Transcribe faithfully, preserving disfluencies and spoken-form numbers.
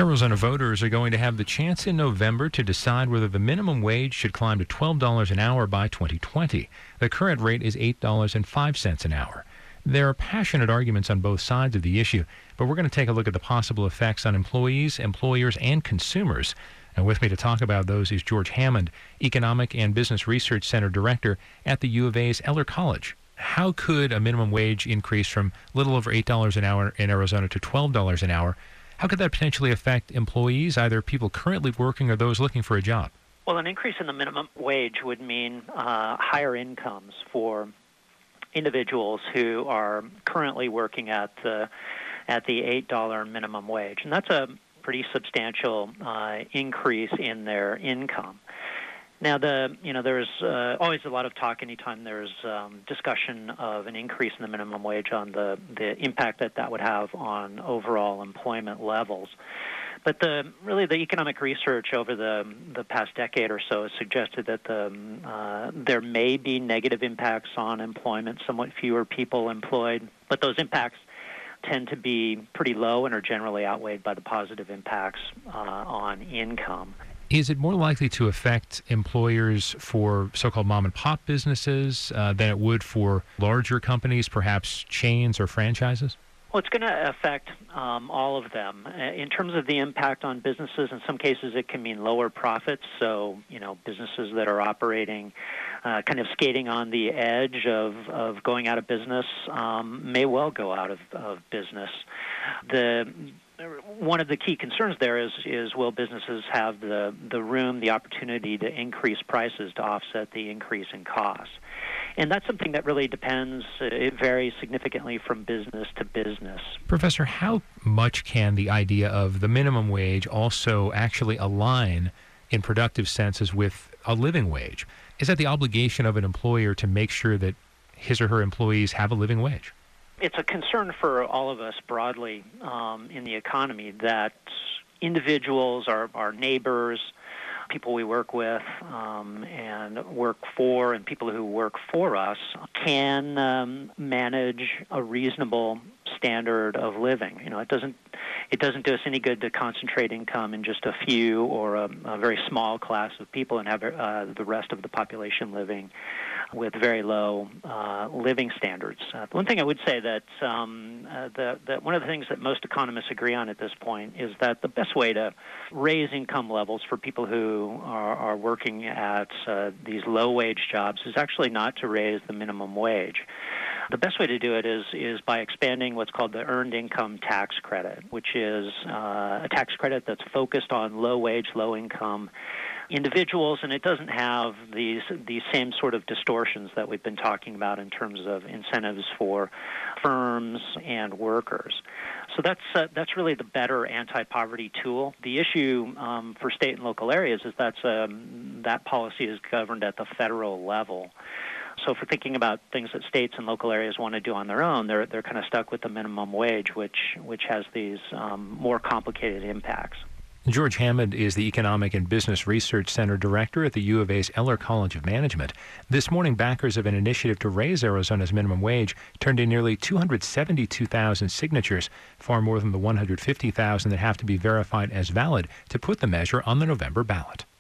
Arizona voters are going to have the chance in November to decide whether the minimum wage should climb to twelve dollars an hour by twenty twenty. The current rate is eight dollars and five cents an hour. There are passionate arguments on both sides of the issue, but we're going to take a look at the possible effects on employees, employers, and consumers. And with me to talk about those is George Hammond, Economic and Business Research Center Director at the U of A's Eller College. How could a minimum wage increase from a little over eight dollars an hour in Arizona to twelve dollars an hour? How could that potentially affect employees, either people currently working or those looking for a job? Well, an increase in the minimum wage would mean uh, higher incomes for individuals who are currently working at the at the eight dollars minimum wage, and that's a pretty substantial uh, increase in their income. Now, the you know there's uh, always a lot of talk anytime there's um, discussion of an increase in the minimum wage on the, the impact that that would have on overall employment levels. But the really the economic research over the the past decade or so has suggested that the uh, there may be negative impacts on employment, somewhat fewer people employed, but those impacts tend to be pretty low and are generally outweighed by the positive impacts uh, on income. Is it more likely to affect employers for so-called mom-and-pop businesses uh, than it would for larger companies, perhaps chains or franchises? Well, it's going to affect um, all of them. In terms of the impact on businesses, in some cases it can mean lower profits. So, you know, businesses that are operating uh, kind of skating on the edge of, of going out of business um, may well go out of, of business. The One of the key concerns there is, is will businesses have the, the room, the opportunity to increase prices to offset the increase in costs? And that's something that really depends. It varies significantly from business to business. Professor, how much can the idea of the minimum wage also actually align in productive senses with a living wage? Is that the obligation of an employer to make sure that his or her employees have a living wage? It's a concern for all of us broadly um, in the economy that individuals, our, our neighbors, people we work with um, and work for, and people who work for us can um, manage a reasonable standard of living. You know, it doesn't it doesn't do us any good to concentrate income in just a few or a, a very small class of people and have uh, the rest of the population living with very low uh, living standards. Uh, one thing I would say that um, uh, the, the, one of the things that most economists agree on at this point is that the best way to raise income levels for people who are, are working at uh, these low-wage jobs is actually not to raise the minimum wage. The best way to do it is is by expanding what's called the Earned Income Tax Credit, which is uh, a tax credit that's focused on low-wage, low-income individuals, and it doesn't have these these same sort of distortions that we've been talking about in terms of incentives for firms and workers. So that's uh, that's really the better anti-poverty tool. The issue um, for state and local areas is that's um, that policy is governed at the federal level. So if we're thinking about things that states and local areas want to do on their own, they're they're kind of stuck with the minimum wage, which which has these um, more complicated impacts. George Hammond is the Economic and Business Research Center Director at the U of A's Eller College of Management. This morning, backers of an initiative to raise Arizona's minimum wage turned in nearly two hundred seventy-two thousand signatures, far more than the one hundred fifty thousand that have to be verified as valid to put the measure on the November ballot.